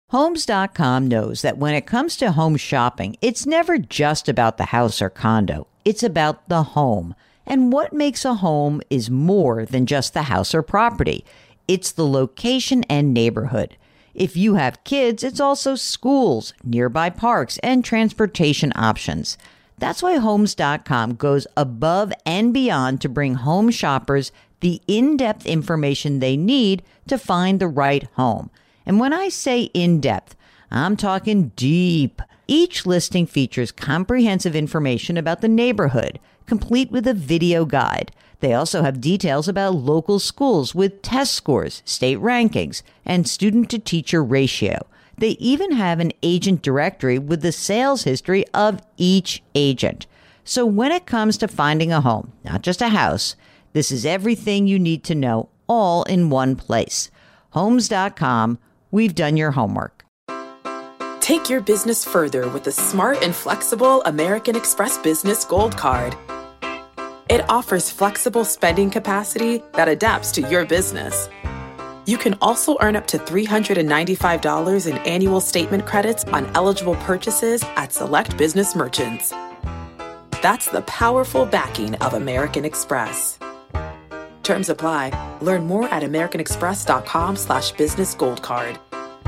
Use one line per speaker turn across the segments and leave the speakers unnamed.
Homes.com knows that when it comes to home shopping, it's never just about the house or condo. It's about the home. And what makes a home is more than just the house or property. It's the location and neighborhood. If you have kids, it's also schools, nearby parks, and transportation options. That's why Homes.com goes above and beyond to bring home shoppers the in-depth information they need to find the right home. And when I say in-depth, I'm talking deep. Each listing features comprehensive information about the neighborhood, complete with a video guide. They also have details about local schools with test scores, state rankings, and student-to-teacher ratio. They even have an agent directory with the sales history of each agent. So when it comes to finding a home, not just a house, this is everything you need to know all in one place. Homes.com. We've done your homework.
Take your business further with the smart and flexible American Express Business Gold Card. It offers flexible spending capacity that adapts to your business. You can also earn up to $395 in annual statement credits on eligible purchases at select business merchants. That's the powerful backing of American Express. Terms apply. Learn more at americanexpress.com/business gold card.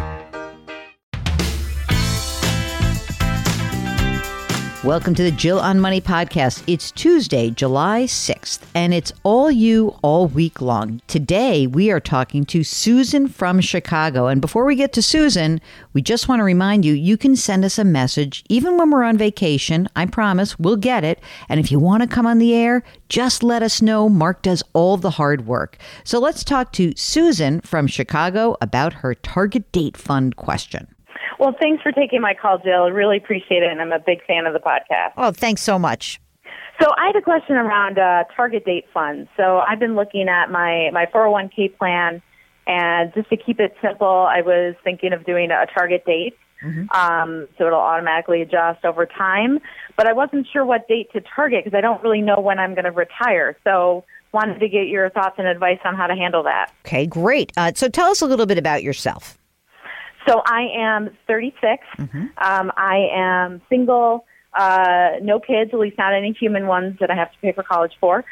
Welcome to the Jill on Money podcast. It's Tuesday, July 6th, and it's all you all week long. Today, we are talking to Susan from Chicago. And before we get to Susan, we just want to remind you, you can send us a message even when we're on vacation. I promise we'll get it. And if you want to come on the air, just let us know. Mark does all the hard work. So let's talk to Susan from Chicago about her target date fund question.
Well, thanks for taking my call, Jill. I really appreciate it, and I'm a big fan of the podcast.
Oh, thanks so much.
So I had a question around target date funds. So I've been looking at my 401k plan, and just to keep it simple, I was thinking of doing a target date, so it'll automatically adjust over time. But I wasn't sure what date to target because I don't really know when I'm going to retire. So wanted to get your thoughts and advice on how to handle that.
Okay, great. So tell us a little bit about yourself.
So I am 36. I am single, no kids, at least not any human ones that I have to pay for college for.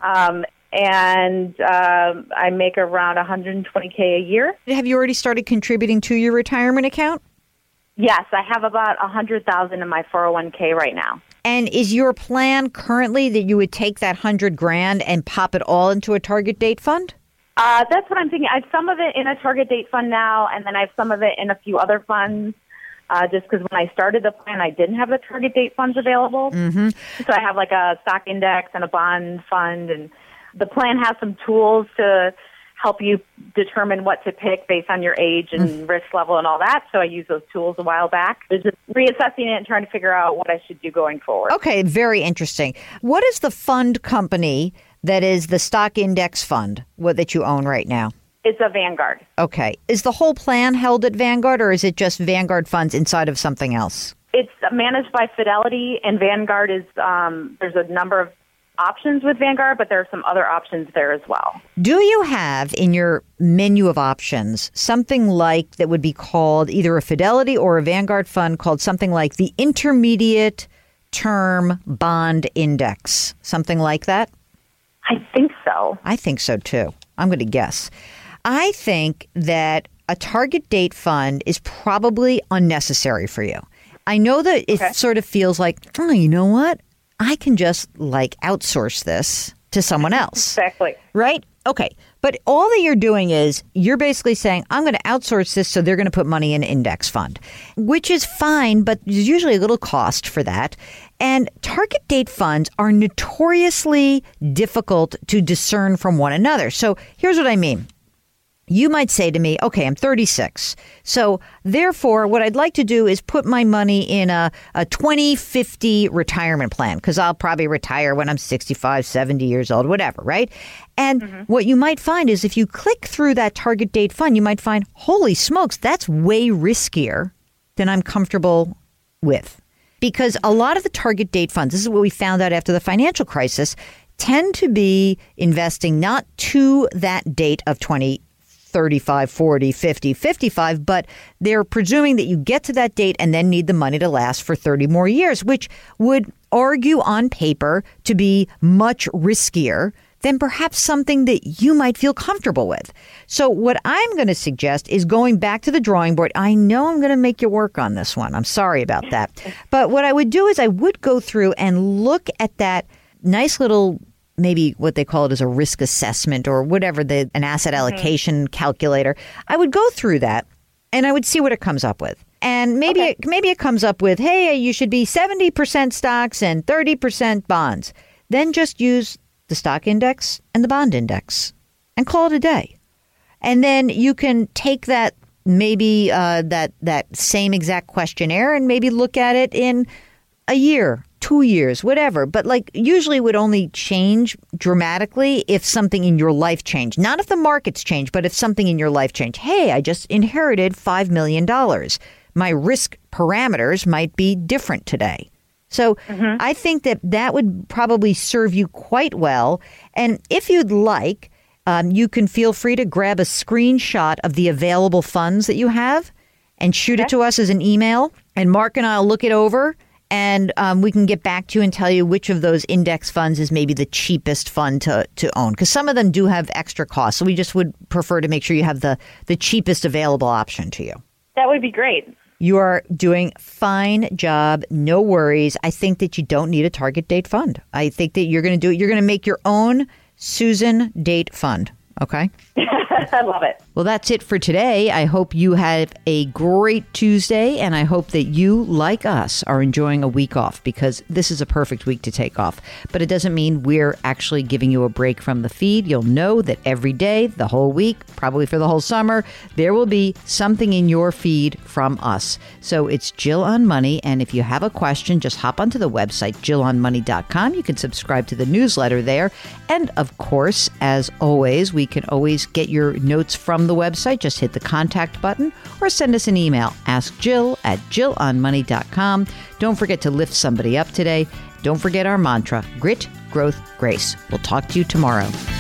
And I make around $120K a year.
Have you already started contributing to your retirement account?
Yes, I have about $100,000 in my 401K right now.
And is your plan currently that you would take that $100,000 and pop it all into a target date fund?
That's what I'm thinking. I have some of it in a target date fund now, and then I have some of it in a few other funds, just because when I started the plan, I didn't have the target date funds available. So I have like a stock index and a bond fund, and the plan has some tools to help you determine what to pick based on your age and risk level and all that. So I used those tools a while back. There's just reassessing it and trying to figure out what I should do going forward.
Okay, very interesting. What is the fund company that is the stock index fund that you own right now?
It's a Vanguard.
Okay. Is the whole plan held at Vanguard, or is it just Vanguard funds inside of something else?
It's managed by Fidelity, and Vanguard is, there's a number of options with Vanguard, but there are some other options there as well. Do
you have in your menu of options something like that would be called either a Fidelity or a Vanguard fund called something like the Intermediate Term Bond Index? Something like that?
I think so.
I think so, too. I'm going to guess. I think that a target date fund is probably unnecessary for you. I know that it sort of feels like, oh, you know what? I can just outsource this to someone else.
Exactly.
Right? Okay. But all that you're doing is you're basically saying, I'm going to outsource this so they're going to put money in an index fund, which is fine, but there's usually a little cost for that. And target date funds are notoriously difficult to discern from one another. So here's what I mean. You might say to me, okay, I'm 36. So therefore, what I'd like to do is put my money in a 2050 retirement plan, because I'll probably retire when I'm 65, 70 years old, whatever, right? And what you might find is if you click through that target date fund, you might find, holy smokes, that's way riskier than I'm comfortable with. Because a lot of the target date funds, this is what we found out after the financial crisis, tend to be investing not to that date of 2030, 35, 40, 50, 55, but they're presuming that you get to that date and then need the money to last for 30 more years, which would argue on paper to be much riskier than perhaps something that you might feel comfortable with. So what I'm going to suggest is going back to the drawing board. I know I'm going to make you work on this one. I'm sorry about that. But what I would do is I would go through and look at that nice little, maybe what they call it is a risk assessment or whatever, an asset allocation calculator. I would go through that and I would see what it comes up with. And maybe it comes up with, hey, you should be 70% stocks and 30% bonds. Then just use the stock index and the bond index and call it a day. And then you can take that, maybe that same exact questionnaire and maybe look at it in a year, 2 years, whatever. But like usually it would only change dramatically if something in your life changed. Not if the markets change, but if something in your life changed. Hey, I just inherited $5 million. My risk parameters might be different today. So I think that would probably serve you quite well. And if you'd like, you can feel free to grab a screenshot of the available funds that you have and shoot it to us as an email. And Mark and I will look it over and we can get back to you and tell you which of those index funds is maybe the cheapest fund to own. Because some of them do have extra costs. So we just would prefer to make sure you have the cheapest available option to you.
That would be great.
You are doing fine job. No worries. I think that you don't need a target date fund. I think that you're going to do it. You're going to make your own Susan date fund. Okay.
I love it.
Well, that's it for today. I hope you have a great Tuesday, and I hope that you, like us, are enjoying a week off because this is a perfect week to take off. But it doesn't mean we're actually giving you a break from the feed. You'll know that every day, the whole week, probably for the whole summer, there will be something in your feed from us. So it's Jill on Money, and if you have a question, just hop onto the website, jillonmoney.com. You can subscribe to the newsletter there. And of course, as always, we can always get your notes from the website. Just hit the contact button or send us an email. Ask Jill at jillonmoney.com. Don't forget to lift somebody up today. Don't forget our mantra, grit, growth, grace. We'll talk to you tomorrow.